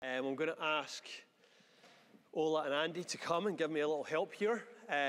I'm going to ask Ola and Andy to come and give me a little help here.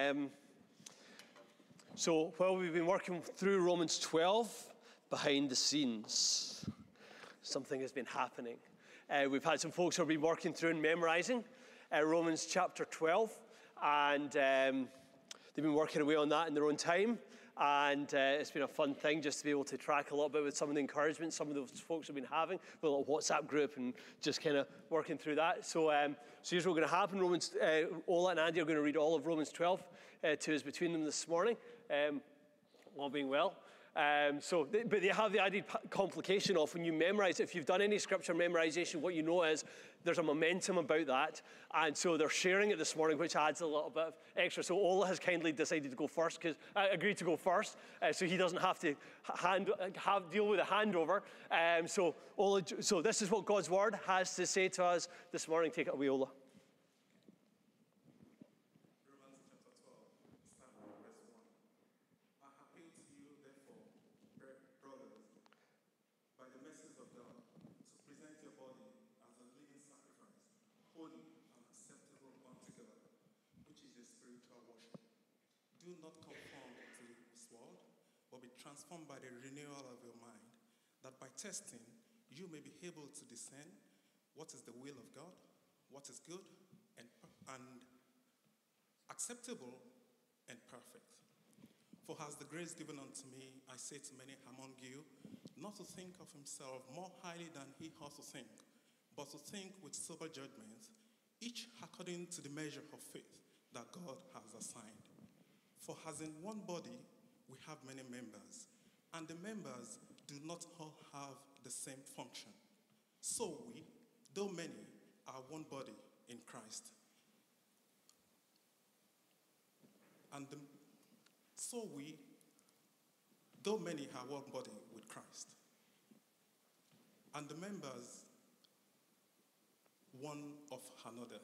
So while we've been working through Romans 12, behind the scenes, something has been happening. We've had some folks who have been working through and memorizing Romans chapter 12, and they've been working away on that in their own time. And it's been a fun thing just to be able to track a little bit with some of the encouragement some of those folks have been having with a little WhatsApp group and just kind of working through that. So here's what's going to happen. Ola and Andy are going to read all of Romans 12 to us between them this morning, all being well. But they have the added complication of when you memorize it. If you've done any scripture memorization, what you know is there's a momentum about that. And so they're sharing it this morning, which adds a little bit of extra. So Ola has kindly decided to go first, because I agreed to go first, so he doesn't have to deal with a handover. So this is what God's word has to say to us this morning. Take it away, Ola. Do not conform to this world, but be transformed by the renewal of your mind, that by testing you may be able to discern what is the will of God, what is good and acceptable and perfect. For as the grace given unto me, I say to many among you, not to think of himself more highly than he ought to think, but to think with sober judgment, each according to the measure of faith that God has assigned. For as in one body we have many members, and the members do not all have the same function. So we, though many, are one body in Christ. So we, though many, are one body with Christ. And the members one of another.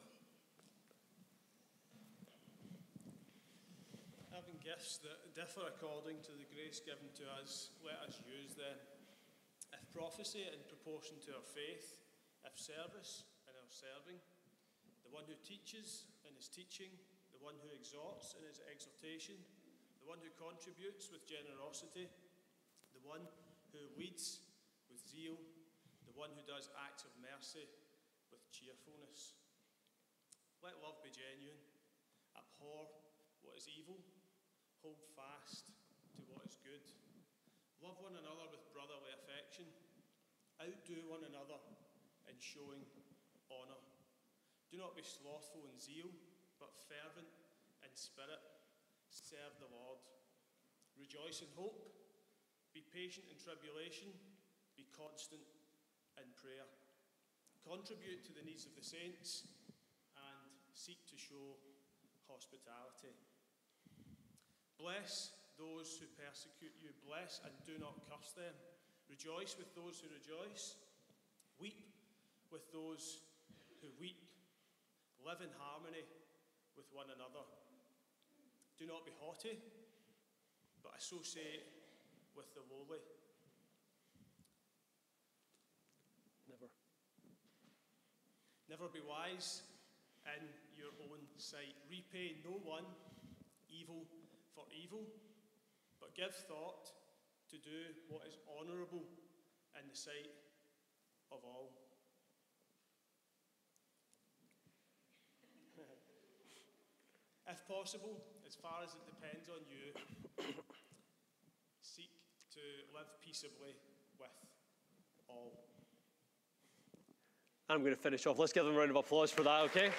Having gifts that differ according to the grace given to us, let us use them. If prophecy, in proportion to our faith; if service, in our serving; the one who teaches, in his teaching; the one who exhorts, in his exhortation; the one who contributes, with generosity; the one who leads, with zeal; the one who does acts of mercy, with cheerfulness. Let love be genuine. Abhor what is evil. Hold fast to what is good. Love one another with brotherly affection. Outdo one another in showing honour. Do not be slothful in zeal, but fervent in spirit. Serve the Lord. Rejoice in hope. Be patient in tribulation. Be constant in prayer. Contribute to the needs of the saints and seek to show hospitality. Bless those who persecute you. Bless and do not curse them. Rejoice with those who rejoice. Weep with those who weep. Live in harmony with one another. Do not be haughty, but associate with the lowly. Never be wise in your own sight. Repay no one evil for evil, but give thought to do what is honourable in the sight of all. If possible, as far as it depends on you, seek to live peaceably with all. I'm going to finish off. Let's give them a round of applause for that, okay?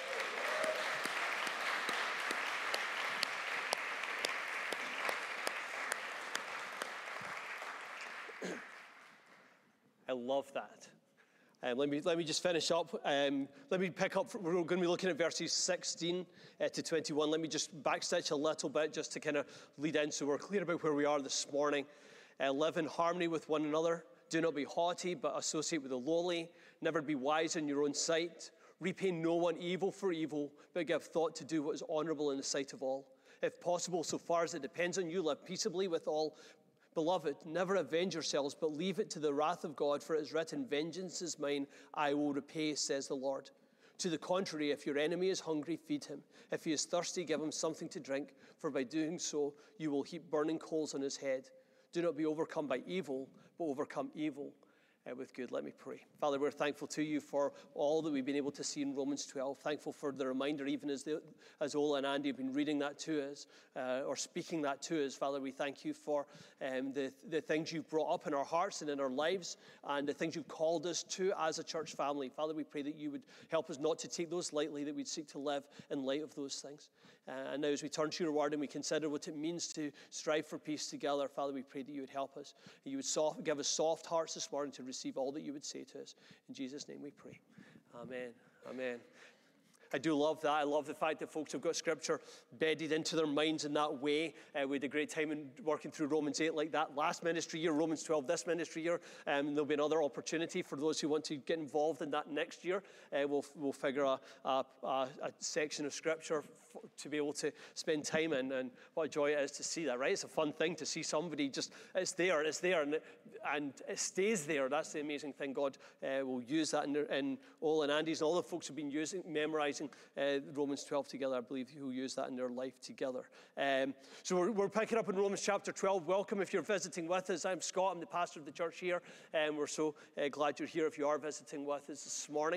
I love that. Let me just finish up. Let me pick up. We're going to be looking at verses 16 to 21. Let me just backstitch a little bit just to kind of lead in so we're clear about where we are this morning. Live in harmony with one another. Do not be haughty, but associate with the lowly. Never be wise in your own sight. Repay no one evil for evil, but give thought to do what is honourable in the sight of all. If possible, so far as it depends on you, live peaceably with all. Beloved, never avenge yourselves, but leave it to the wrath of God, for it is written, vengeance is mine, I will repay, says the Lord. To the contrary, if your enemy is hungry, feed him. If he is thirsty, give him something to drink, for by doing so, you will heap burning coals on his head. Do not be overcome by evil, but overcome evil with good. Let me pray. Father, we're thankful to you for all that we've been able to see in Romans 12. Thankful for the reminder, even as Ola and Andy have been reading that to us, or speaking that to us. Father, we thank you for the things you've brought up in our hearts and in our lives, and the things you've called us to as a church family. Father, we pray that you would help us not to take those lightly, that we'd seek to live in light of those things. And now as we turn to your word and we consider what it means to strive for peace together, Father, we pray that you would help us. That you would give us soft hearts this morning to receive all that you would say to us. In Jesus' name we pray. Amen. Amen. I do love that. I love the fact that folks have got Scripture bedded into their minds in that way. We had a great time in working through Romans 8 like that last ministry year, Romans 12 this ministry year. There'll be another opportunity for those who want to get involved in that next year. We'll figure a section of Scripture to be able to spend time in, and what a joy it is to see that, right? It's a fun thing to see somebody just, it's there, and it stays there. That's the amazing thing. God will use that in Ola and Andy's, and all the folks who've been memorizing Romans 12 together. I believe who use that in their life together. So we're picking up in Romans chapter 12. Welcome if you're visiting with us. I'm Scott. I'm the pastor of the church here, and we're so glad you're here if you are visiting with us this morning.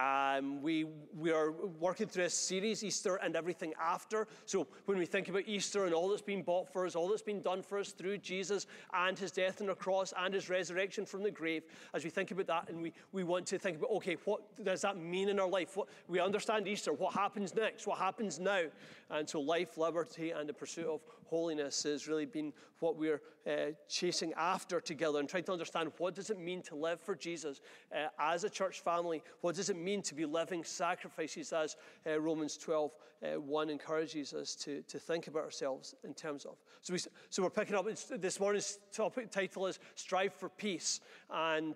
We are working through a series, Easter and Everything After. So when we think about Easter and all that's been bought for us, all that's been done for us through Jesus and his death on the cross and his resurrection from the grave, as we think about that, and we want to think about, okay, what does that mean in our life? We understand Easter. What happens next? What happens now? And so life, liberty, and the pursuit of holiness has really been what we're chasing after together, and trying to understand what does it mean to live for Jesus as a church family. What does it mean to be living sacrifices, as Romans 12:1 encourages us to think about ourselves in terms of. So we're picking up, this morning's topic title is Strive for Peace, and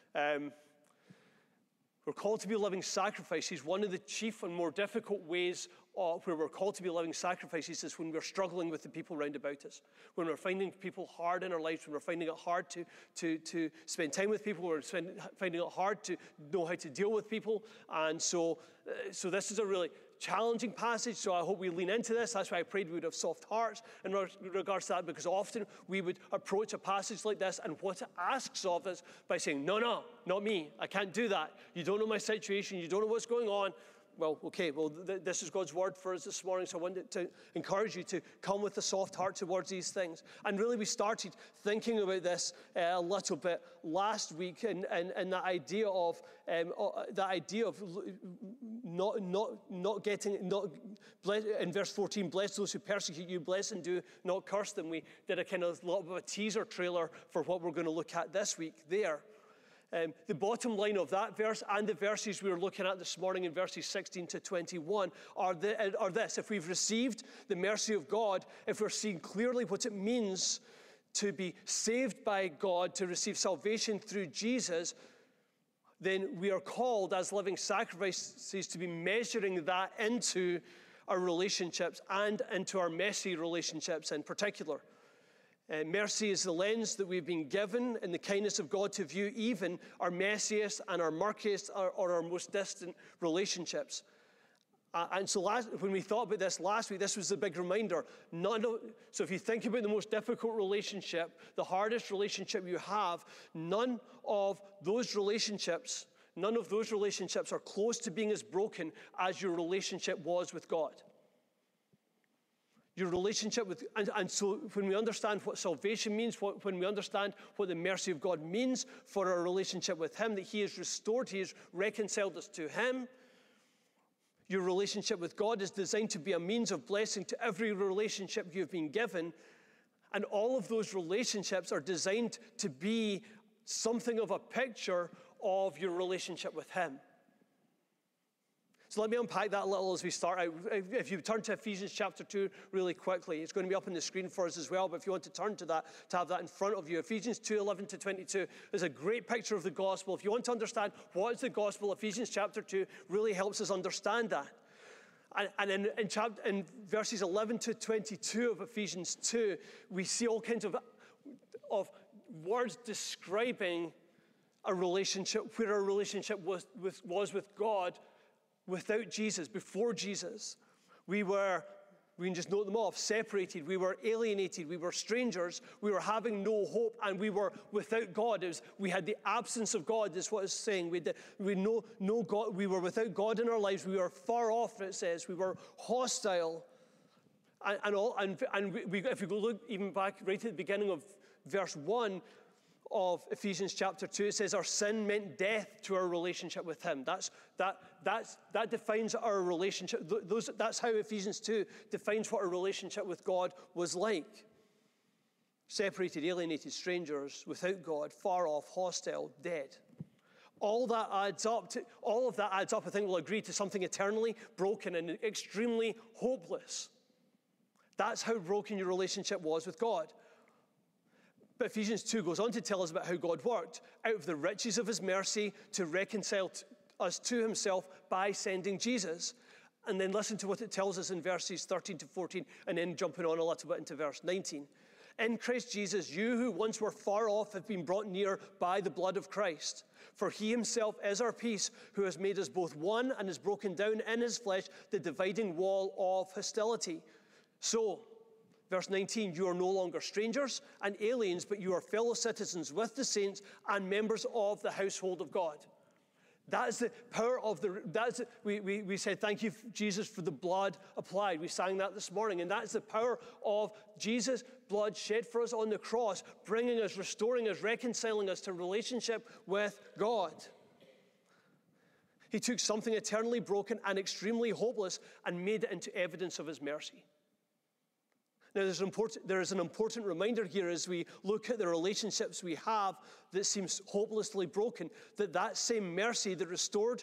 we're called to be living sacrifices. One of the chief and more difficult ways where we're called to be living sacrifices is when we're struggling with the people round about us. When we're finding people hard in our lives, when we're finding it hard to spend time with people, we're finding it hard to know how to deal with people. And so this is a really challenging passage, so I hope we lean into this. That's why I prayed we would have soft hearts in regards to that, because often we would approach a passage like this and what it asks of us by saying, no, not me. I can't do that. You don't know my situation. You don't know what's going on. Well, okay, this is God's word for us this morning, so I wanted to encourage you to come with a soft heart towards these things. And really, we started thinking about this a little bit last week, and that idea of not getting in verse 14, bless those who persecute you, bless and do not curse them. We did a kind of little bit of a teaser trailer for what we're going to look at this week there. The bottom line of that verse and the verses we were looking at this morning in verses 16 to 21 are this. If we've received the mercy of God, if we're seeing clearly what it means to be saved by God, to receive salvation through Jesus, then we are called as living sacrifices to be measuring that into our relationships and into our messy relationships in particular. Mercy is the lens that we've been given in the kindness of God to view even our messiest and our murkiest or our most distant relationships. And so when we thought about this last week, this was a big reminder. So if you think about the most difficult relationship, the hardest relationship you have, none of those relationships are close to being as broken as your relationship was with God. Your relationship with, and so when we understand what salvation means, when we understand what the mercy of God means for our relationship with him, that he has restored, he has reconciled us to him, your relationship with God is designed to be a means of blessing to every relationship you've been given, and all of those relationships are designed to be something of a picture of your relationship with him. So let me unpack that a little as we start out. If you turn to Ephesians chapter 2 really quickly, it's going to be up on the screen for us as well, but if you want to turn to that, to have that in front of you, Ephesians 2, 11 to 22 is a great picture of the gospel. If you want to understand what is the gospel, Ephesians chapter 2 really helps us understand that. And in verses 11 to 22 of Ephesians 2, we see all kinds of of words describing a relationship where our relationship was with God without Jesus, before Jesus. We can just note them off: separated, we were alienated, we were strangers, we were having no hope, and we were without God. We had the absence of God, is what it's saying. We no God. We were without God in our lives. We were far off, it says. We were hostile. If we go look even back right at the beginning of verse 1 of Ephesians chapter 2, it says our sin meant death to our relationship with him. That defines our relationship. That's how Ephesians 2 defines what our relationship with God was like. Separated, alienated, strangers, without God, far off, hostile, dead. All of that adds up, I think we'll agree, to something eternally broken and extremely hopeless. That's how broken your relationship was with God. But Ephesians 2 goes on to tell us about how God worked out of the riches of his mercy to reconcile us to himself by sending Jesus. And then listen to what it tells us in verses 13 to 14, and then jumping on a little bit into verse 19. In Christ Jesus, you who once were far off have been brought near by the blood of Christ. For he himself is our peace, who has made us both one and has broken down in his flesh the dividing wall of hostility. So, verse 19, you are no longer strangers and aliens, but you are fellow citizens with the saints and members of the household of God. That is the power of we said, thank you, Jesus, for the blood applied. We sang that this morning. And that is the power of Jesus' blood shed for us on the cross, bringing us, restoring us, reconciling us to relationship with God. He took something eternally broken and extremely hopeless and made it into evidence of his mercy. Now, there is an important reminder here as we look at the relationships we have that seems hopelessly broken, that same mercy that restored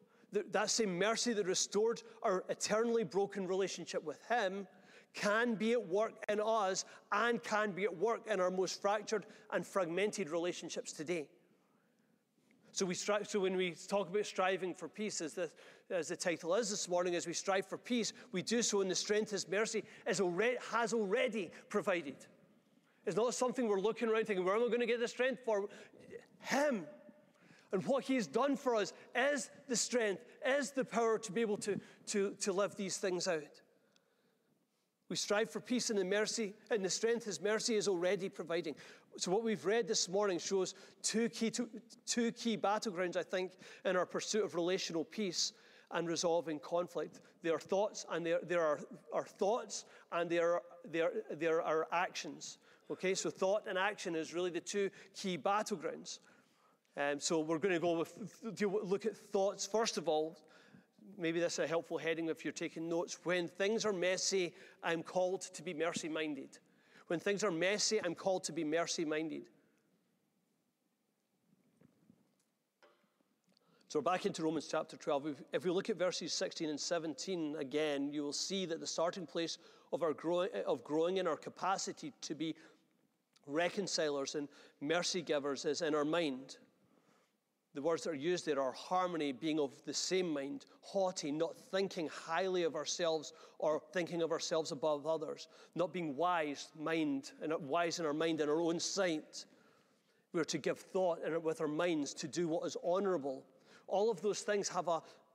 our eternally broken relationship with him can be at work in us and can be at work in our most fractured and fragmented relationships today. So when we talk about striving for peace, as the title is this morning, as we strive for peace, we do so in the strength his mercy has already provided. It's not something we're looking around thinking, where am I going to get the strength for? Him. And what he has done for us is the strength, is the power to be able to live these things out. We strive for peace in the mercy, and the strength his mercy is already providing. So what we've read this morning shows two key battlegrounds, I think, in our pursuit of relational peace and resolving conflict. There are thoughts, and there are our thoughts, and there are our actions. Okay, so thought and action is really the two key battlegrounds. So we're going to look at thoughts first of all. Maybe this is a helpful heading if you're taking notes. When things are messy, I'm called to be mercy-minded. When things are messy, I'm called to be mercy-minded. So we're back into Romans chapter 12. If we look at verses 16 and 17 again, you will see that the starting place of growing in our capacity to be reconcilers and mercy givers is in our mind. The words that are used there are harmony, being of the same mind, haughty, not thinking highly of ourselves or thinking of ourselves above others, not being wise in our mind in our own sight. We are to give thought with our minds to do what is honorable. All of those things have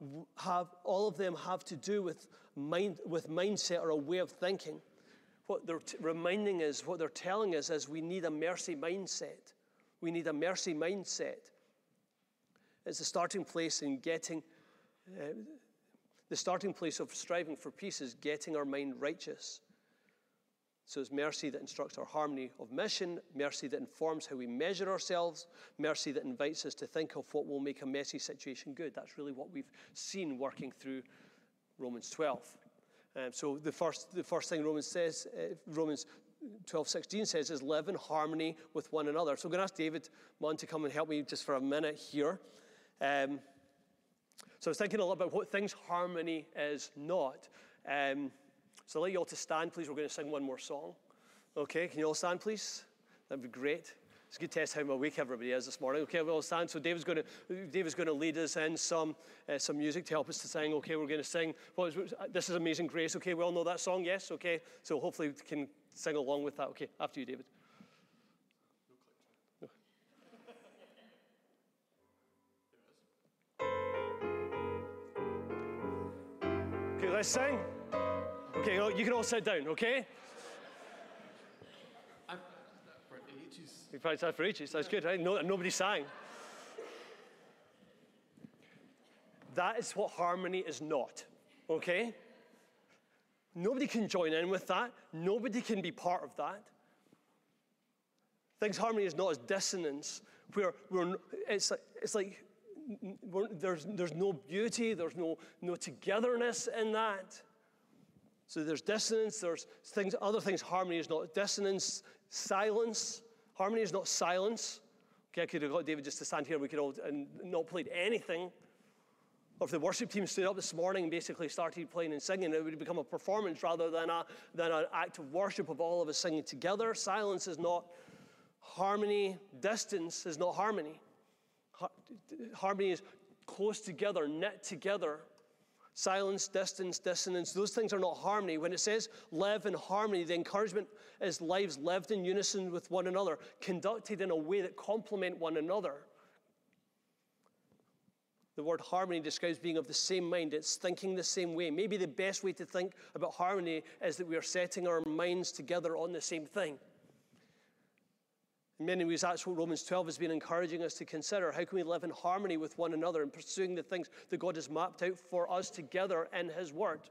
to do with mindset or a way of thinking. What they're reminding us, what they're telling us is we need a mercy mindset. We need a mercy mindset. It's the starting place in getting, the starting place of striving for peace is getting our mind righteous. So it's mercy that instructs our harmony of mission, mercy that informs how we measure ourselves, mercy that invites us to think of what will make a messy situation good. That's really what we've seen working through Romans 12. So the first thing Romans 12:16 says is live in harmony with one another. So I'm going to ask David Munn to come and help me just for a minute here. So I was thinking a lot about what things harmony is not. So I'll let you all to stand, please. We're going to sing one more song. Okay, can you all stand, please? That'd be great. It's a good test how awake everybody is this morning. Okay, we'll all stand. So David's going to lead us in some music to help us to sing. Okay, we're going to sing. This is Amazing Grace. Okay, we all know that song, yes? Okay, so hopefully we can sing along with that. Okay, after you, David. Okay, let's sing. Okay, you can all sit down, okay? For ages. You practiced that for ages. That's good, right? No, nobody sang. That is what harmony is not, okay? Nobody can join in with that. Nobody can be part of that. Harmony is not as dissonance, where it's like there's no beauty, there's no togetherness in that. So there's dissonance, there's other things. Harmony is not dissonance. Silence. Harmony is not silence. Okay, I could have got David just to stand here, we could all and not played anything. Or if the worship team stood up this morning and basically started playing and singing, it would become a performance rather than an act of worship of all of us singing together. Silence is not harmony. Distance is not harmony. Harmony is close together, knit together. Silence, distance, dissonance, those things are not harmony. When it says live in harmony, the encouragement is lives lived in unison with one another, conducted in a way that complement one another. The word harmony describes being of the same mind. It's thinking the same way. Maybe the best way to think about harmony is that we are setting our minds together on the same thing. In many ways, that's what Romans 12 has been encouraging us to consider. How can we live in harmony with one another and pursuing the things that God has mapped out for us together in His Word?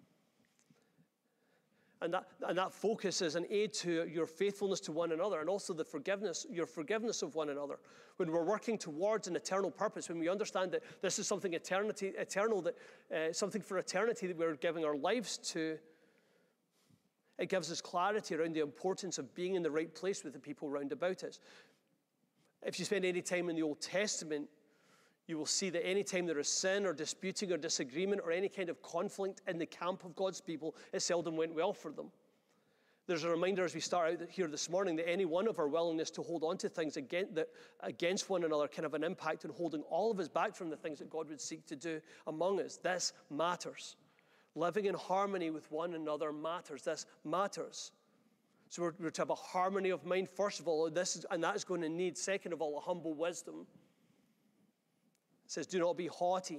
And that focus is an aid to your faithfulness to one another and also your forgiveness of one another. When we're working towards an eternal purpose, when we understand that this is something eternal, something for eternity that we're giving our lives to, it gives us clarity around the importance of being in the right place with the people round about us. If you spend any time in the Old Testament, you will see that any time there is sin or disputing or disagreement or any kind of conflict in the camp of God's people, it seldom went well for them. There's a reminder as we start out here this morning that any one of our willingness to hold on to things against one another can have an impact on holding all of us back from the things that God would seek to do among us. This matters. Living in harmony with one another matters. This matters. So we're to have a harmony of mind, first of all, and that is going to need, second of all, a humble wisdom. It says, do not be haughty.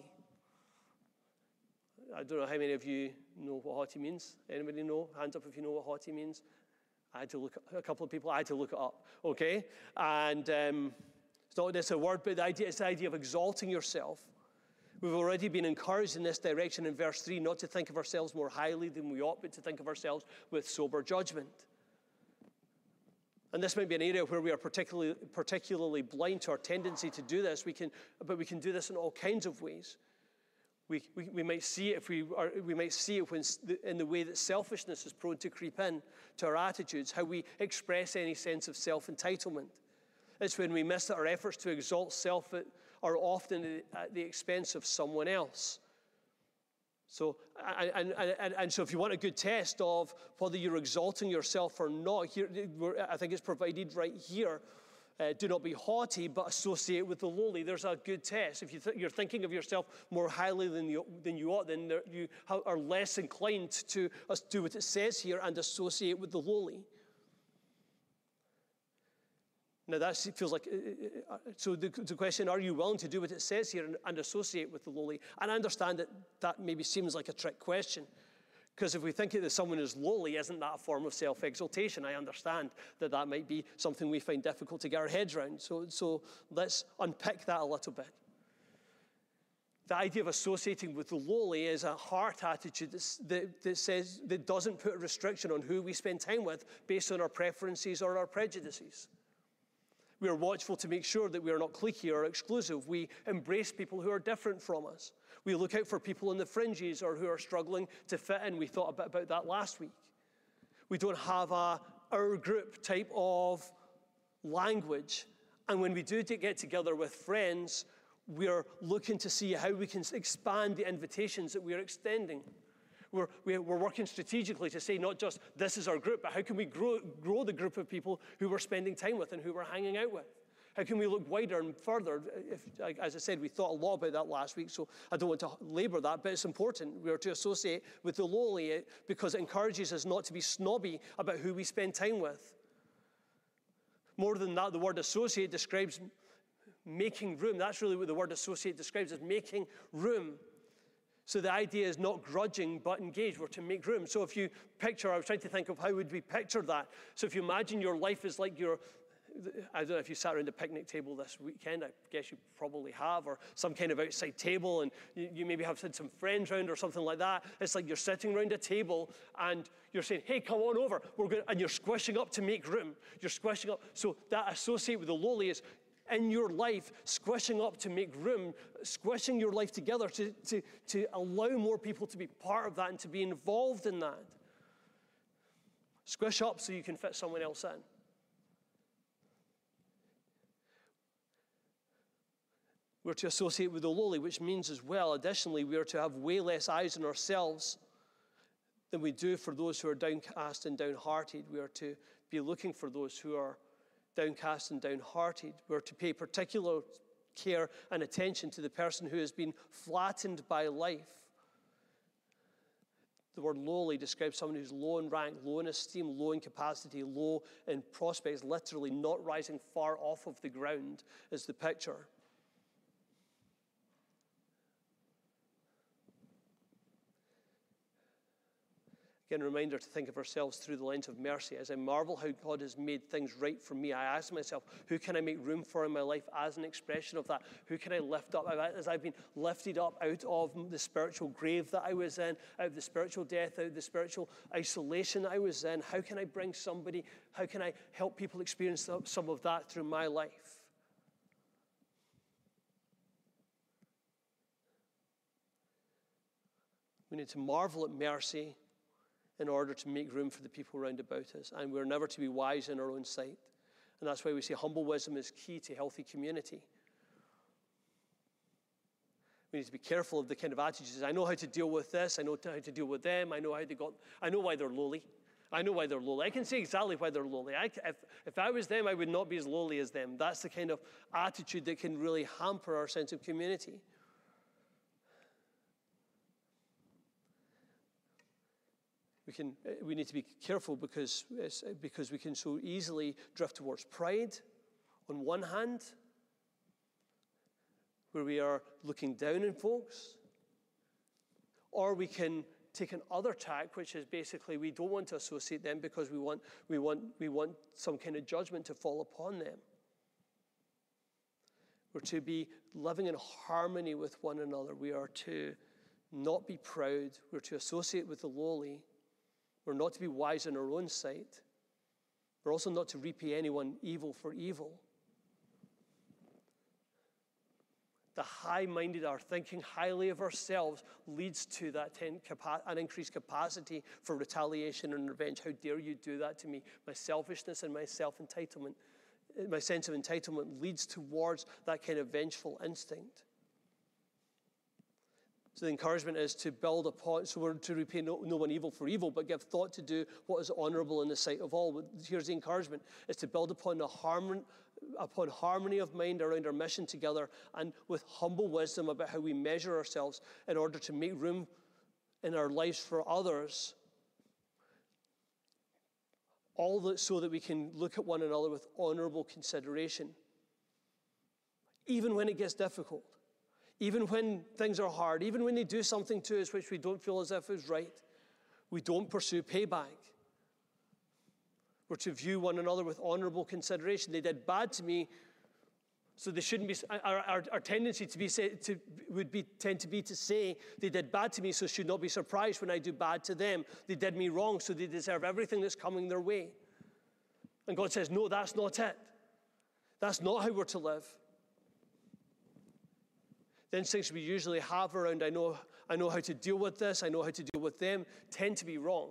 I don't know how many of you know what haughty means. Anybody know? Hands up if you know what haughty means. A couple of people, I had to look it up, okay? And it's not just a word, but it's the idea of exalting yourself. We've already been encouraged in this direction in verse 3, not to think of ourselves more highly than we ought, but to think of ourselves with sober judgment. And this might be an area where we are particularly blind to our tendency to do this. But we can do this in all kinds of ways. We might see it in the way that selfishness is prone to creep in to our attitudes, how we express any sense of self-entitlement. It's when we miss that our efforts to exalt self are often at the expense of someone else. So, and so if you want a good test of whether you're exalting yourself or not, here, I think it's provided right here. Do not be haughty, but associate with the lowly. There's a good test. If you're thinking of yourself more highly than you ought, then you are less inclined to do what it says here and associate with the lowly. Now that feels like, so the question, are you willing to do what it says here and associate with the lowly? And I understand that maybe seems like a trick question, because if we think that someone is lowly, isn't that a form of self-exaltation? I understand that might be something we find difficult to get our heads around. So let's unpick that a little bit. The idea of associating with the lowly is a heart attitude that doesn't put a restriction on who we spend time with based on our preferences or our prejudices. We are watchful to make sure that we are not cliquey or exclusive. We embrace people who are different from us. We look out for people in the fringes or who are struggling to fit in. We thought a bit about that last week. We don't have our group type of language. And when we do get together with friends, we are looking to see how we can expand the invitations that we are extending. We're working strategically to say not just this is our group, but how can we grow the group of people who we're spending time with and who we're hanging out with? How can we look wider and further? As I said, we thought a lot about that last week, so I don't want to labor that, but it's important. We are to associate with the lowly because it encourages us not to be snobby about who we spend time with. More than that, the word associate describes making room. That's really what the word associate describes, as making room. So the idea is not grudging, but engaged. We're to make room. So if you picture, I was trying to think of how would we picture that. So if you imagine your life is like I don't know if you sat around a picnic table this weekend. I guess you probably have, or some kind of outside table, and you maybe have had some friends around or something like that. It's like you're sitting around a table and you're saying, hey, come on over. And you're squishing up to make room. You're squishing up. So that associate with the lowly is in your life, squishing up to make room, squishing your life together to allow more people to be part of that and to be involved in that. Squish up so you can fit someone else in. We're to associate with the lowly, which means as well, additionally, we are to have way less eyes on ourselves than we do for those who are downcast and downhearted. We are to be looking for those who are downcast and downhearted. We're to pay particular care and attention to the person who has been flattened by life. The word lowly describes someone who's low in rank, low in esteem, low in capacity, low in prospects, literally not rising far off of the ground is the picture. Again, a reminder to think of ourselves through the lens of mercy. As I marvel how God has made things right for me, I ask myself, who can I make room for in my life as an expression of that? Who can I lift up? As I've been lifted up out of the spiritual grave that I was in, out of the spiritual death, out of the spiritual isolation I was in, how can I help people experience some of that through my life? We need to marvel at mercy in order to make room for the people round about us. And we're never to be wise in our own sight. And that's why we say humble wisdom is key to healthy community. We need to be careful of the kind of attitudes. I know how to deal with this. I know how to deal with them. I know why they're lowly. I know why they're lowly. I can say exactly why they're lowly. If I was them, I would not be as lowly as them. That's the kind of attitude that can really hamper our sense of community. We need to be careful because we can so easily drift towards pride on one hand, where we are looking down on folks, or we can take another tack, which is basically we don't want to associate them because we want some kind of judgment to fall upon them. We're to be living in harmony with one another. We are to not be proud. We're to associate with the lowly. We're not to be wise in our own sight. We're also not to repay anyone evil for evil. The high-minded, our thinking highly of ourselves, leads to that an increased capacity for retaliation and revenge. How dare you do that to me? My selfishness and my self-entitlement, my sense of entitlement leads towards that kind of vengeful instinct. So the encouragement is to build upon, so we're to repay no one evil for evil, but give thought to do what is honorable in the sight of all. Here's the encouragement, is to build upon harmony of mind around our mission together and with humble wisdom about how we measure ourselves in order to make room in our lives for others, so that we can look at one another with honorable consideration, even when it gets difficult. Even when things are hard, even when they do something to us which we don't feel as if is right, we don't pursue payback. We're to view one another with honorable consideration. They did bad to me, so they shouldn't be. Our tendency tend to be to say they did bad to me, so should not be surprised when I do bad to them. They did me wrong, so they deserve everything that's coming their way. And God says, no, that's not it. That's not how we're to live. The instincts we usually have around, I know how to deal with this, I know how to deal with them, tend to be wrong.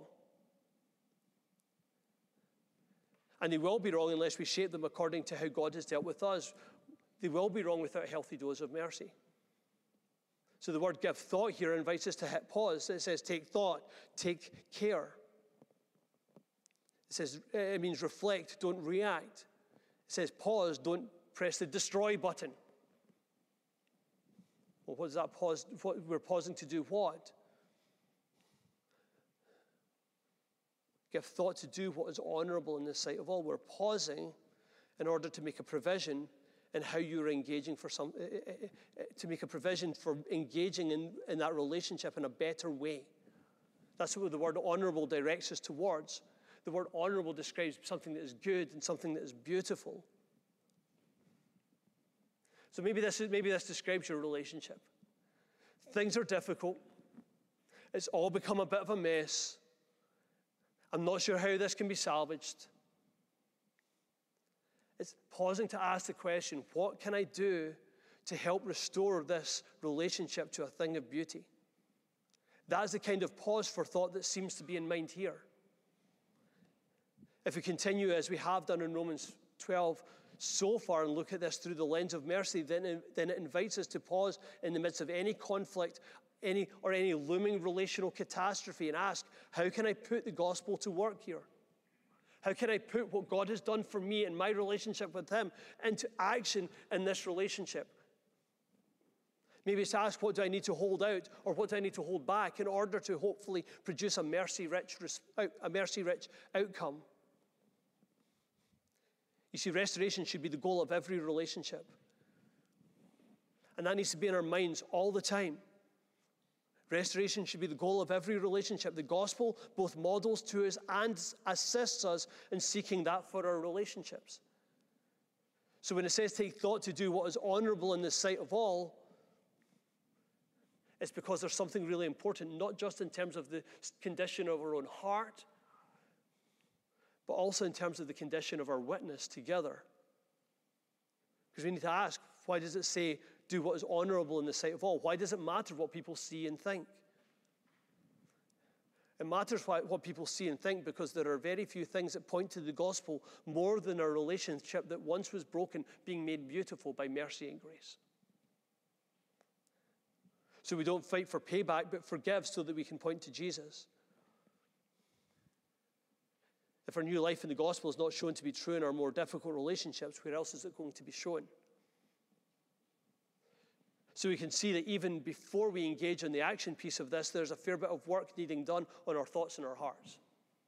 And they will be wrong unless we shape them according to how God has dealt with us. They will be wrong without a healthy dose of mercy. So the word give thought here invites us to hit pause. It says take thought, take care. It means reflect, don't react. It says pause, don't press the destroy button. Well, what does that pause? We're pausing to do what? Give thought to do what is honorable in the sight of all. We're pausing in order to make a provision in how you're engaging to make a provision for engaging in that relationship in a better way. That's what the word honorable directs us towards. The word honorable describes something that is good and something that is beautiful. So maybe this describes your relationship. Things are difficult. It's all become a bit of a mess. I'm not sure how this can be salvaged. It's pausing to ask the question, what can I do to help restore this relationship to a thing of beauty? That is the kind of pause for thought that seems to be in mind here. If we continue as we have done in Romans 12 so far and look at this through the lens of mercy, then it invites us to pause in the midst of any conflict, any looming relational catastrophe and ask, how can I put the gospel to work here? How can I put what God has done for me in my relationship with him into action in this relationship? Maybe it's to ask, what do I need to hold out or what do I need to hold back in order to hopefully produce a mercy-rich outcome? You see, restoration should be the goal of every relationship. And that needs to be in our minds all the time. Restoration should be the goal of every relationship. The gospel both models to us and assists us in seeking that for our relationships. So when it says take thought to do what is honorable in the sight of all, it's because there's something really important, not just in terms of the condition of our own heart, but also in terms of the condition of our witness together. Because we need to ask, why does it say do what is honorable in the sight of all? Why does it matter what people see and think? It matters what people see and think because there are very few things that point to the gospel more than a relationship that once was broken being made beautiful by mercy and grace. So we don't fight for payback, but forgive so that we can point to Jesus. If our new life in the gospel is not shown to be true in our more difficult relationships, where else is it going to be shown? So we can see that even before we engage in the action piece of this, there's a fair bit of work needing done on our thoughts and our hearts.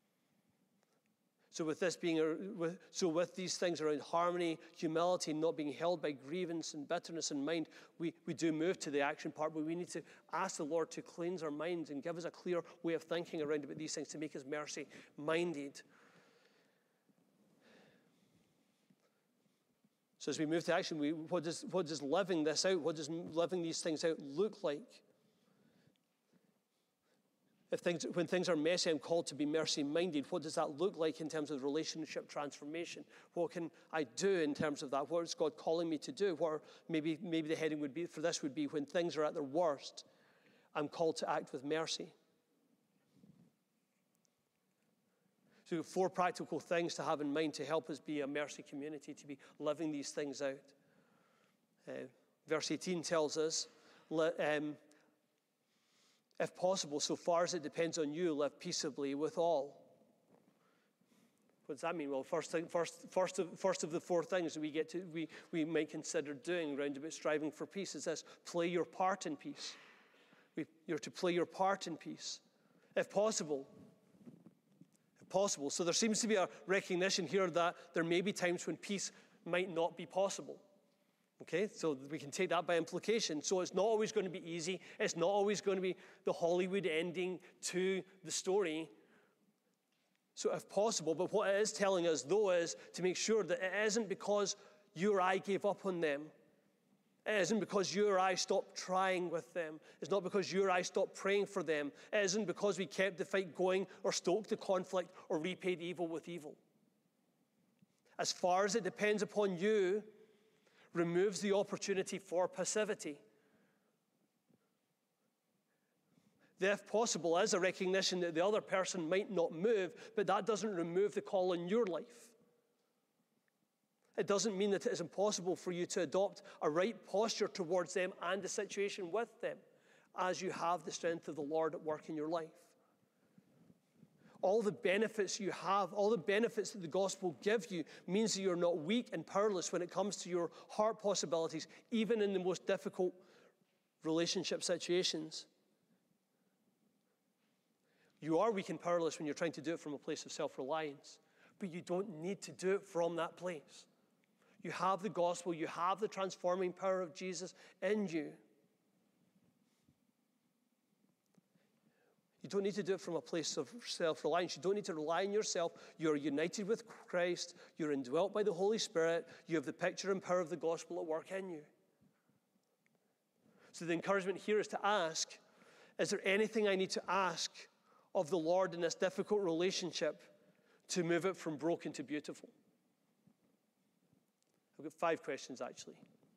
So with these things around harmony, humility, not being held by grievance and bitterness in mind, we do move to the action part, but we need to ask the Lord to cleanse our minds and give us a clear way of thinking around about these things to make us mercy-minded. So as we move to action, what does living this out, what does living these things out look like? When things are messy, I'm called to be mercy-minded. What does that look like in terms of relationship transformation? What can I do in terms of that? What is God calling me to do? Or maybe the heading would be when things are at their worst, I'm called to act with mercy. So 4 practical things to have in mind to help us be a mercy community, to be living these things out. Verse 18 tells us, if possible, so far as it depends on you, live peaceably with all. What does that mean? Well, first of the 4 things that we might consider doing round about striving for peace is this: play your part in peace. You're to play your part in peace, if possible. So there seems to be a recognition here that there may be times when peace might not be possible. Okay, so we can take that by implication. So it's not always going to be easy. It's not always going to be the Hollywood ending to the story. So if possible, but what it is telling us, though, is to make sure that it isn't because you or I gave up on them. It isn't because you or I stopped trying with them. It's not because you or I stopped praying for them. It isn't because we kept the fight going or stoked the conflict or repaid evil with evil. As far as it depends upon you, removes the opportunity for passivity. The if possible is a recognition that the other person might not move, but that doesn't remove the call in your life. It doesn't mean that it is impossible for you to adopt a right posture towards them and the situation with them as you have the strength of the Lord at work in your life. All the benefits you have, all the benefits that the gospel gives you means that you're not weak and powerless when it comes to your heart possibilities, even in the most difficult relationship situations. You are weak and powerless when you're trying to do it from a place of self-reliance, but you don't need to do it from that place. You have the gospel. You have the transforming power of Jesus in you. You don't need to do it from a place of self-reliance. You don't need to rely on yourself. You're united with Christ. You're indwelt by the Holy Spirit. You have the picture and power of the gospel at work in you. So the encouragement here is to ask, is there anything I need to ask of the Lord in this difficult relationship to move it from broken to beautiful? I've got 5 questions, actually.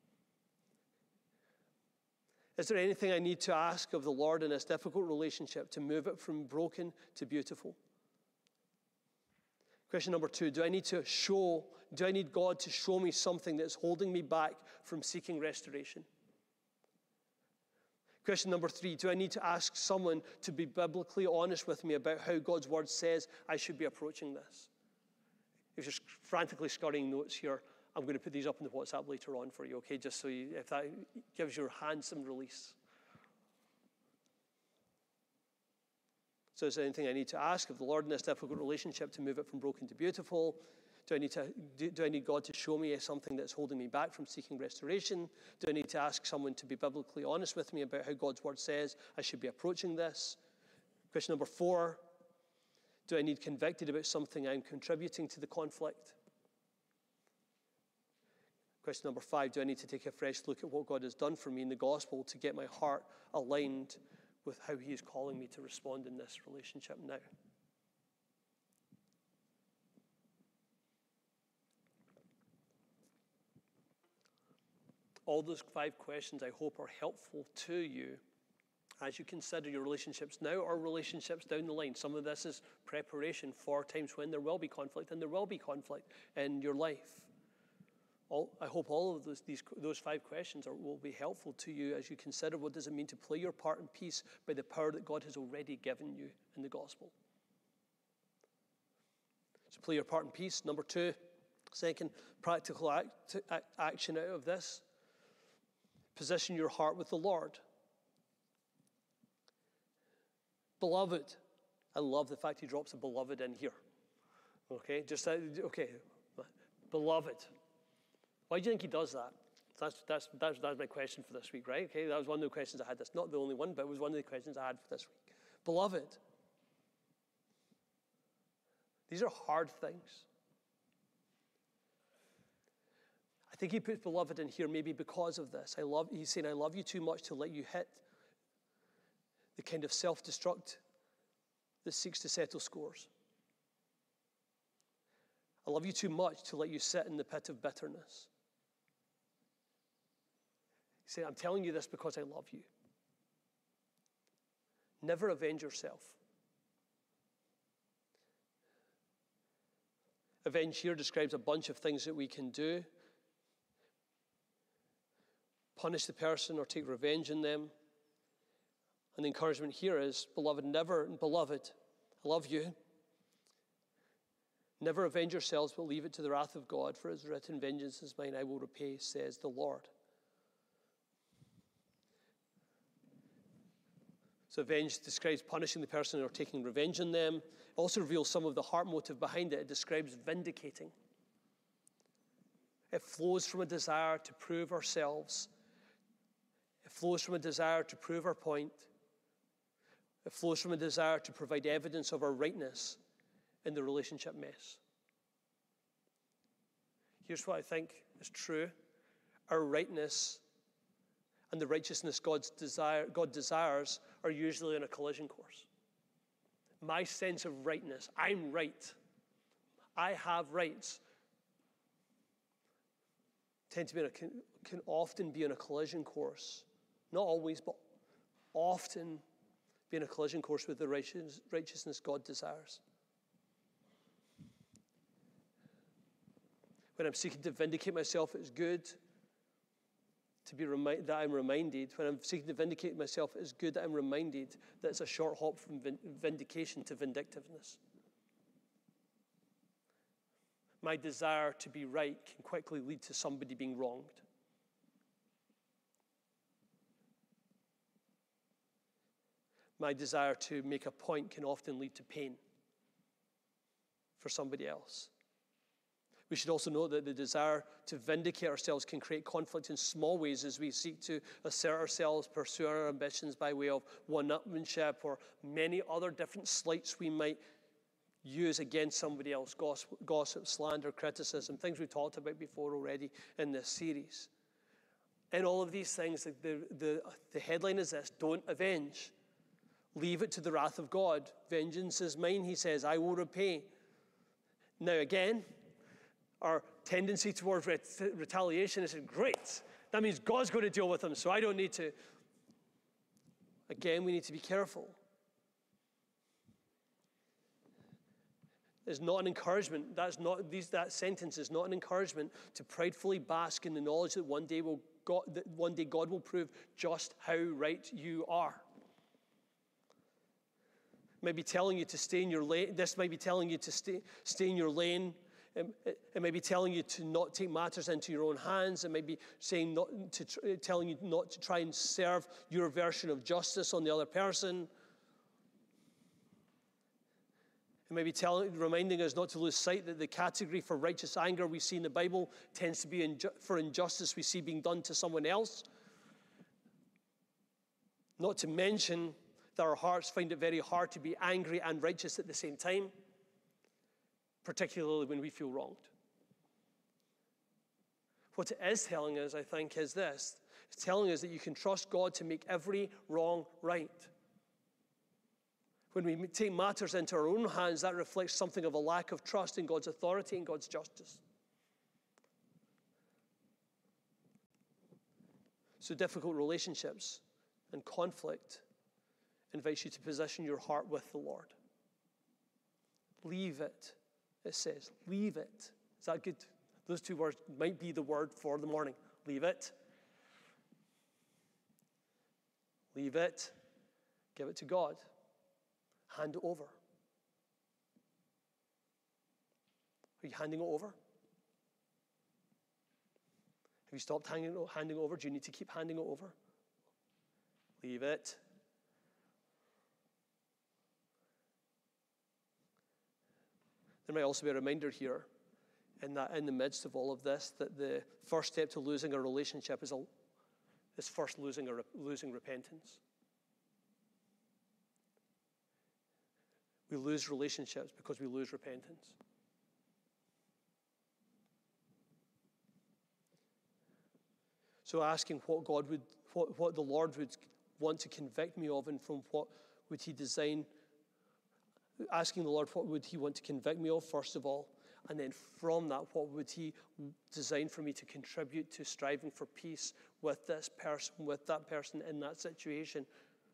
Is there anything I need to ask of the Lord in this difficult relationship to move it from broken to Question number 2, do I need God to show me something that's holding me back from seeking restoration? Question number 3, do I need to ask someone to be biblically honest with me about how God's word says I should be approaching this? If you're frantically scurrying notes here, I'm going to put these up in the WhatsApp later on for you, okay? Just so if that gives your hand some release. So is there anything I need to ask of the Lord in this difficult relationship to move it from broken to beautiful? Do I need God to show me something that's holding me back from seeking restoration? Do I need to ask someone to be biblically honest with me about how God's word says I should be approaching this? Question number 4, do I need convicted about something I'm contributing to the conflict? Question number 5, do I need to take a fresh look at what God has done for me in the gospel to get my heart aligned with how he is calling me to respond in this relationship now? All those 5 questions, I hope, are helpful to you as you consider your relationships now or relationships down the line. Some of this is preparation for times when there will be conflict, and there will be conflict in your life. I hope all of those 5 questions will be helpful to you as you consider what does it mean to play your part in peace by the power that God has already given you in the gospel. So play your part in peace. Number 2, second practical action out of this. Position your heart with the Lord. Beloved. I love the fact he drops a beloved in here. Okay, beloved. Why do you think he does that? That's my question for this week, right? Okay, that was one of the questions I had. That's not the only one, but it was one of the questions I had for this week. Beloved. These are hard things. I think he puts beloved in here maybe because of this. He's saying, I love you too much to let you hit the kind of self-destruct that seeks to settle scores. I love you too much to let you sit in the pit of bitterness. He's saying, I'm telling you this because I love you. Never avenge yourself. Avenge here describes a bunch of things that we can do. Punish the person or take revenge on them. And the encouragement here is, beloved, I love you. Never avenge yourselves, but leave it to the wrath of God, for it is written, vengeance is mine, I will repay, says the Lord. So avenge describes punishing the person or taking revenge on them. It also reveals some of the heart motive behind it. It describes vindicating. It flows from a desire to prove ourselves. It flows from a desire to prove our point. It flows from a desire to provide evidence of our rightness in the relationship mess. Here's what I think is true. Our rightness and the righteousness God desires are usually on a collision course. My sense of rightness, I'm right, I have rights, can often be on a collision course. Not always, but often be in a collision course with the righteousness God desires. When I'm seeking to vindicate myself, it's good to be that I'm reminded. When I'm seeking to vindicate myself, it's good that I'm reminded that it's a short hop from vindication to vindictiveness. My desire to be right can quickly lead to somebody being wronged. My desire to make a point can often lead to pain for somebody else. We should also note that the desire to vindicate ourselves can create conflict in small ways as we seek to assert ourselves, pursue our ambitions by way of one-upmanship or many other different slights we might use against somebody else, gossip, slander, criticism, things we've talked about before already in this series. In all of these things, the headline is this: don't avenge. Leave it to the wrath of God. Vengeance is mine, he says, I will repay. Now again, our tendency towards retaliation is great. That means God's going to deal with them, so I don't need to. Again, we need to be careful. It's not an encouragement. That sentence is not an encouragement to pridefully bask in the knowledge that one day God will prove just how right you are. It might be telling you to stay in your lane. This might be telling you to stay in your lane. It may be telling you to not take matters into your own hands. It may be telling you not to try and serve your version of justice on the other person. It may be reminding us not to lose sight that the category for righteous anger we see in the Bible tends to be for injustice we see being done to someone else. Not to mention that our hearts find it very hard to be angry and righteous at the same time, particularly when we feel wronged. What it is telling us, I think, is this. It's telling us that you can trust God to make every wrong right. When we take matters into our own hands, that reflects something of a lack of trust in God's authority and God's justice. So difficult relationships and conflict invites you to position your heart with the Lord. Leave it, it says. Leave it. Is that good? Those two words might be the word for the morning. Leave it. Leave it. Give it to God. Hand it over. Are you handing it over? Have you stopped handing it over? Do you need to keep handing it over? Leave it. There might also be a reminder here in the midst of all of this that the first step to losing a relationship is first losing repentance. We lose relationships because we lose repentance. So asking what the Lord would want to convict me of, and from what would he design, asking the Lord what would he want to convict me of, first of all, and then from that, what would he design for me to contribute to striving for peace with this person, with that person in that situation.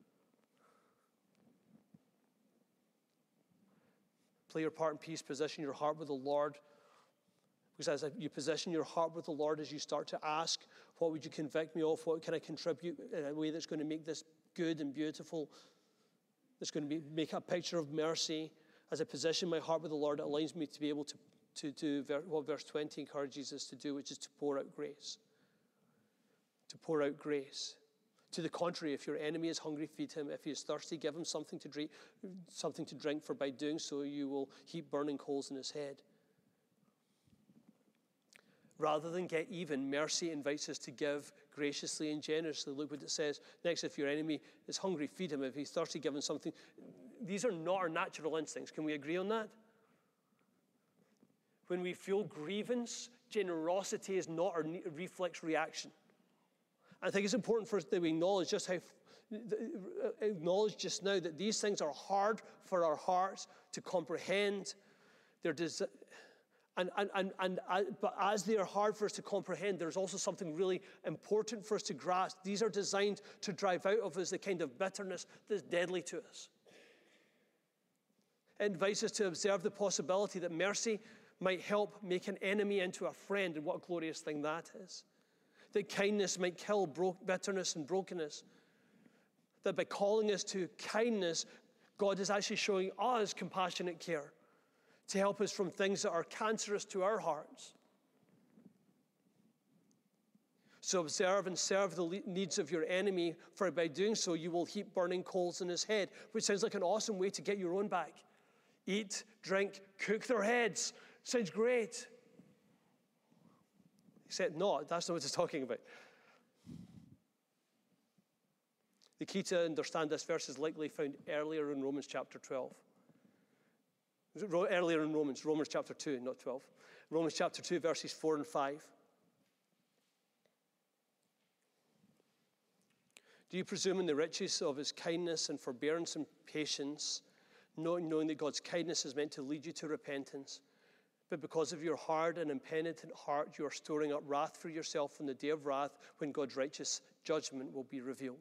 Play your part in peace, position your heart with the Lord. Because as you position your heart with the Lord, as you start to ask, what would you convict me of? What can I contribute in a way that's going to make this good and beautiful? That's going to make a picture of mercy. As I position my heart with the Lord, it allows me to be able to do what verse 20 encourages us to do, which is to pour out grace. To pour out grace. To the contrary, if your enemy is hungry, feed him. If he is thirsty, give him something to drink, for by doing so you will heap burning coals in his head. Rather than get even, mercy invites us to give graciously and generously. Look what it says next: if your enemy is hungry, feed him. If he's thirsty, give him something. These are not our natural instincts. Can we agree on that? When we feel grievance, generosity is not our reflex reaction. I think it's important for us that we acknowledge just now that these things are hard for our hearts to comprehend. But as they are hard for us to comprehend, there's also something really important for us to grasp. These are designed to drive out of us the kind of bitterness that's deadly to us. It invites us to observe the possibility that mercy might help make an enemy into a friend, and what a glorious thing that is. That kindness might kill bitterness and brokenness. That by calling us to kindness, God is actually showing us compassionate care to help us from things that are cancerous to our hearts. So observe and serve the needs of your enemy, for by doing so you will heap burning coals in his head, which sounds like an awesome way to get your own back. Eat, drink, cook their heads. Sounds great. Except not. That's not what it's talking about. The key to understand this verse is likely found earlier in Romans chapter 12. Earlier in Romans chapter 2, not 12. Romans chapter 2, verses 4 and 5. Do you presume in the riches of his kindness and forbearance and patience, knowing that God's kindness is meant to lead you to repentance? But because of your hard and impenitent heart, you are storing up wrath for yourself on the day of wrath when God's righteous judgment will be revealed.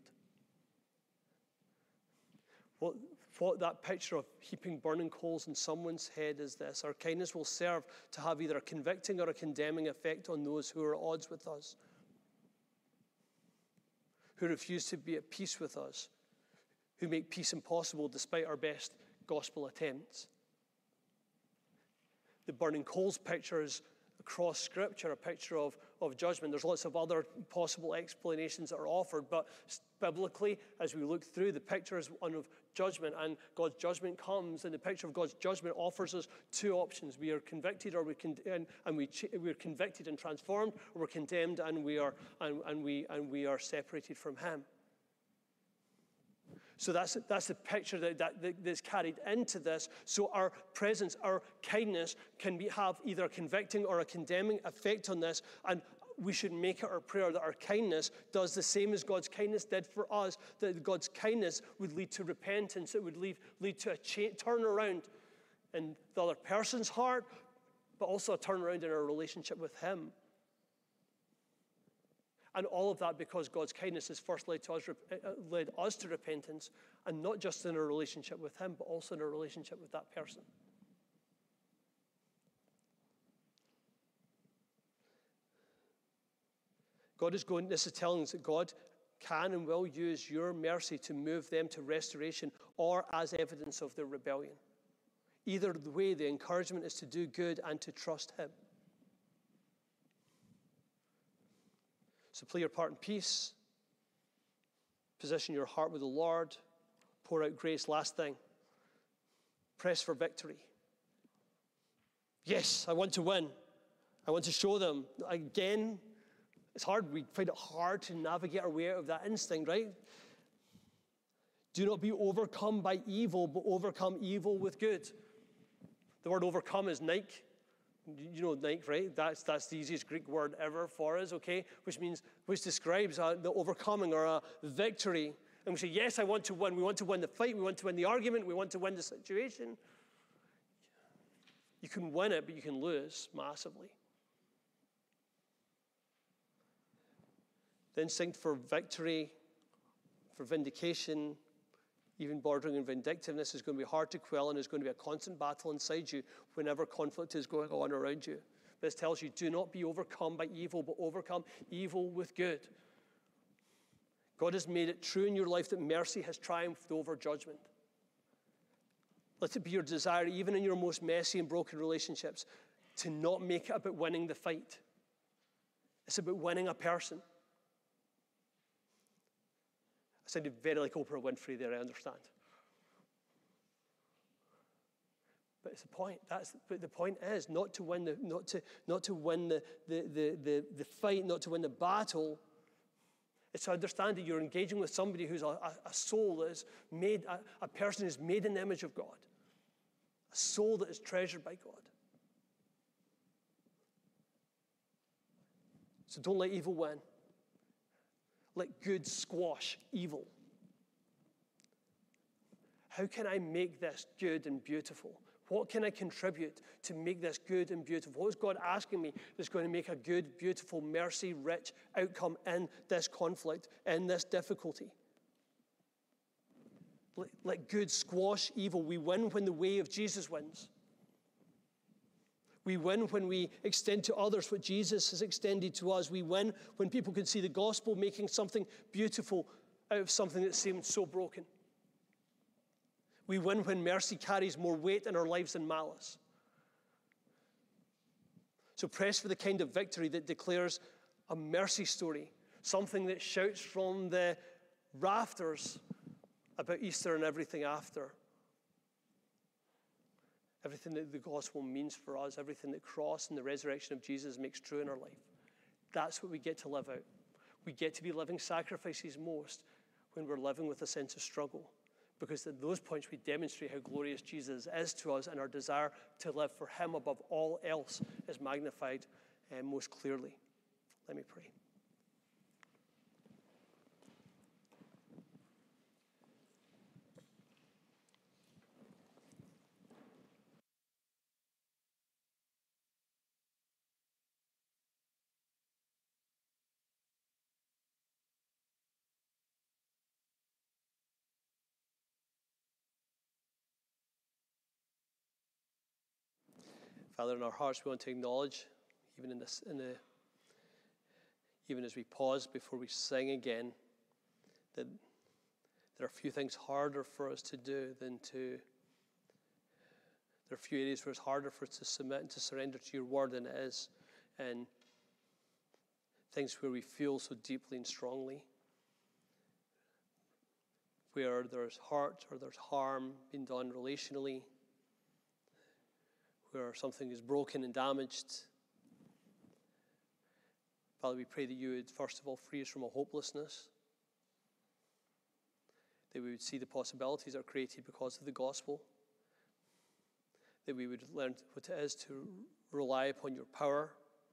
What that picture of heaping burning coals in someone's head is this: our kindness will serve to have either a convicting or a condemning effect on those who are at odds with us, who refuse to be at peace with us, who make peace impossible despite our best gospel attempts. The burning coals picture is across Scripture a picture of judgment. There's lots of other possible explanations that are offered, but biblically, as we look through, the picture is one of judgment, and God's judgment comes, and the picture of God's judgment offers us two options. We are convicted, or we're convicted and transformed, or we're condemned and we are separated from Him. So that's the picture that's carried into this. So our presence, our kindness can have either a convicting or a condemning effect on this. And we should make it our prayer that our kindness does the same as God's kindness did for us, that God's kindness would lead to repentance. It would lead to a turnaround in the other person's heart, but also a turnaround in our relationship with Him. And all of that because God's kindness has first led us to repentance, and not just in our relationship with Him, but also in our relationship with that person. This is telling us that God can and will use your mercy to move them to restoration or as evidence of their rebellion. Either way, the encouragement is to do good and to trust Him. So play your part in peace. Position your heart with the Lord. Pour out grace. Last thing. Press for victory. Yes, I want to win. I want to show them. Again, it's hard. We find it hard to navigate our way out of that instinct, right? Do not be overcome by evil, but overcome evil with good. The word overcome is Nike. You know Nike, right? That's the easiest Greek word ever for us, okay? Which describes the overcoming or a victory. And we say, yes, I want to win. We want to win the fight. We want to win the argument. We want to win the situation. You can win it, but you can lose massively. The instinct for victory, for vindication, even bordering on vindictiveness, is going to be hard to quell, and is going to be a constant battle inside you whenever conflict is going on around you. This tells you, do not be overcome by evil, but overcome evil with good. God has made it true in your life that mercy has triumphed over judgment. Let it be your desire, even in your most messy and broken relationships, to not make it about winning the fight. It's about winning a person. I sounded very like Oprah Winfrey there, I understand. But it's the point. But the point is not to win the fight, not to win the battle. It's to understand that you're engaging with somebody who's a soul that is made, a person who's made in the image of God, a soul that is treasured by God. So don't let evil win. Let good squash evil. How can I make this good and beautiful? What can I contribute to make this good and beautiful? What is God asking me that's going to make a good, beautiful, mercy-rich outcome in this conflict, in this difficulty? Let good squash evil. We win when the way of Jesus wins. We win when we extend to others what Jesus has extended to us. We win when people can see the gospel making something beautiful out of something that seemed so broken. We win when mercy carries more weight in our lives than malice. So press for the kind of victory that declares a mercy story, something that shouts from the rafters about Easter and everything after. Everything that the gospel means for us, everything that cross and the resurrection of Jesus makes true in our life. That's what we get to live out. We get to be living sacrifices most when we're living with a sense of struggle, because at those points we demonstrate how glorious Jesus is to us, and our desire to live for him above all else is magnified most clearly. Let me pray. Father, in our hearts we want to acknowledge, even even as we pause before we sing again, that there are few things harder for us to do than to. There are few areas where it's harder for us to submit and to surrender to your word than it is in things where we feel so deeply and strongly, where there's hurt or there's harm being done relationally, where something is broken and damaged. Father, we pray that you would, first of all, free us from a hopelessness, that we would see the possibilities that are created because of the gospel, that we would learn what it is to rely upon your power.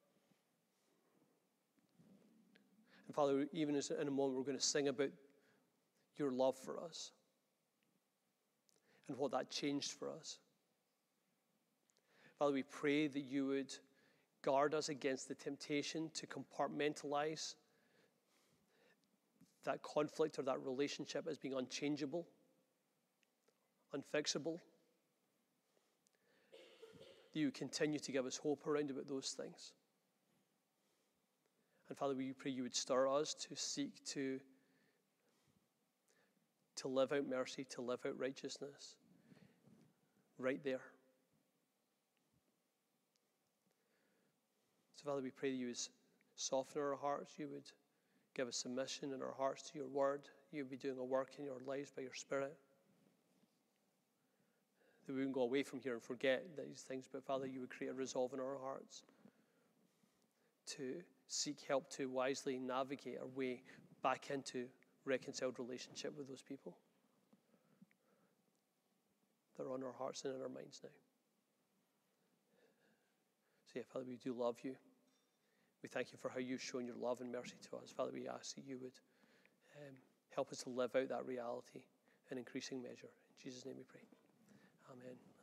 And Father, even as in a moment we're going to sing about your love for us and what that changed for us. Father, we pray that you would guard us against the temptation to compartmentalize that conflict or that relationship as being unchangeable, unfixable. That you continue to give us hope around about those things. And Father, we pray you would stir us to seek to live out mercy, to live out righteousness right there. So Father, we pray that you would soften our hearts, you would give us submission in our hearts to your word, you would be doing a work in our lives by your Spirit. That we wouldn't go away from here and forget these things, but Father, you would create a resolve in our hearts to seek help to wisely navigate our way back into reconciled relationship with those people that are on our hearts and in our minds now. So yeah, Father, we do love you. We thank you for how you've shown your love and mercy to us. Father, we ask that you would help us to live out that reality in increasing measure. In Jesus' name we pray. Amen.